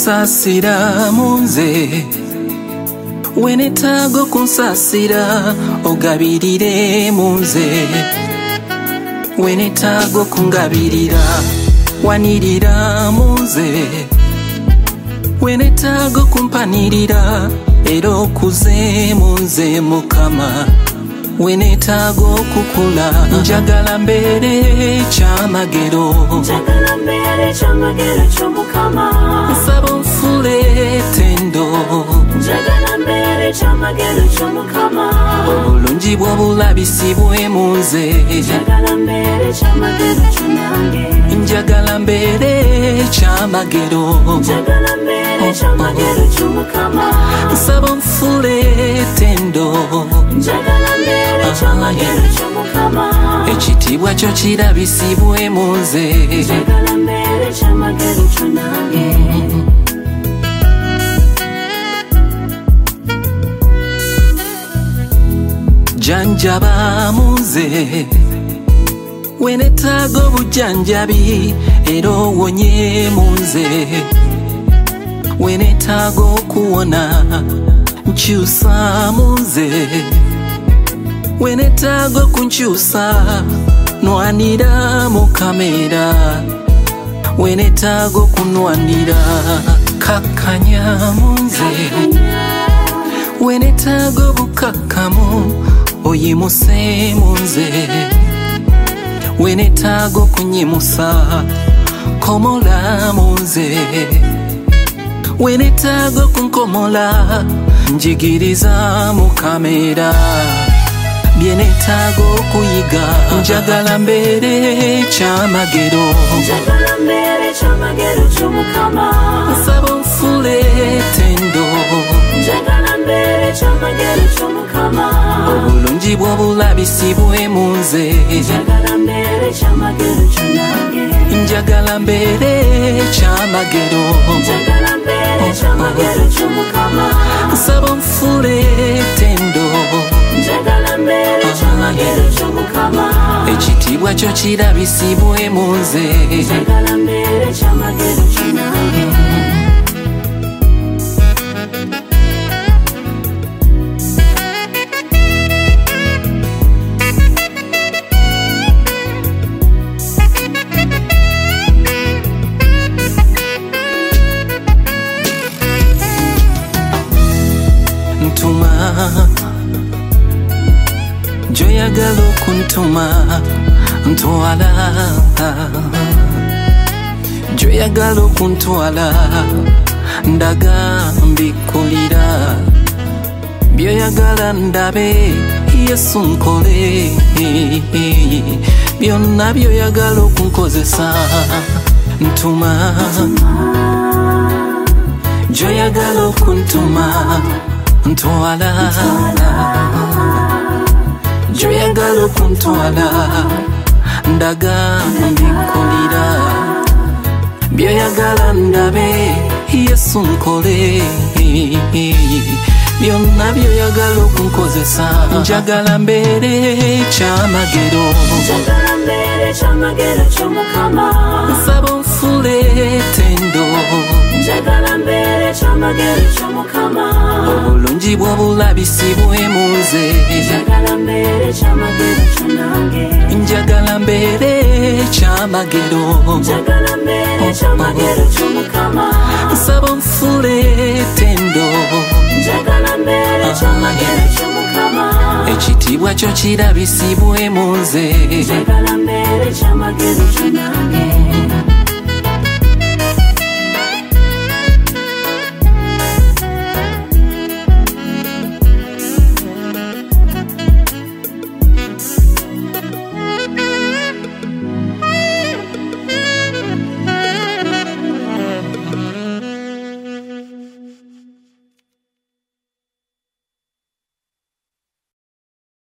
kunsasira munze wenetaaga kunsasira ogabirire munze wenetaaga kungabirira wanirira munze wenetaaga kumpanirira era okuze munze mukama wenetaaga okukula njagala mbeere kyamagero ky'omukama nsaba onfuule tendo njagala mbeere kyamagero ky'omukama obulungi bw'obulabisibwe mu nze njagala mbeere kyamagero ky'onange njagala mbeere kyamagero njagala mbeere kyamagero ky'omukama nsaba onfuule tendo njagala mbeere kyamagero ky'omukama ekitiibwa kyo kirabisibwe mu nze njagala mbeere kyamagero ky'onange janjaba munze wenetaaga obujjanjabi era owonye munze wenetaaga okuwona nkyusa munze wenetaaga okunkyusa nwanira mu kamera wenetaaga okunwanira kakkanya munze wenetaaga obukakkamu oyimuse munze wenetaaga okunyimusa komola munze wenetaaga okunkomola njigiriza mu kamera byenetaaga okuyiga njagala mbeere kyamagero njagala mbeere kyamagero ky'omukama nsaba onfuule tendo njagala mbeere kyamagero ky'omukama obulungi bw'obulabisibwe mu nze njagala mbeere kyamagero ky'onange njagala mbeere kyamagero njagala mbeere kyamagero ky'omukama nsaba onfuule tendo njagala mbeere kyamagero ky'omukama ekitiibwa kyo kirabisibwe mu nze njagala mbeere kyamagero ky'onange ntuma gyoyagala okuntuma ntwala gyoyagala okuntwala ndaga mbikkulira byoyagala ndabe yesu nkole byonna byoyagala okunkozesa ntuma gyoyagala okuntuma ntwala gyoyagala okuntwala ndaga mbikkulira byoyagala ndabe yesu nkole byonna byoyagala okunkozesa njagala mbeere kyamagero njagala mbeere kyamagero ky'omukama nsaba onfuule tendo njagala mbeere kyamagero ky'omukama obulungi bw'obulabisibwe mu nze njagala mbeere kyamagero ky'onange njagala mbeere kyamagero njagala mbeere kyamagero ky'omukama nsaba onfuule tendo njagala mbeere kyamagero ky'omukama ekitiibwa kyo kirabisibwe mu nze njagala mbeere kyamagero ky'onange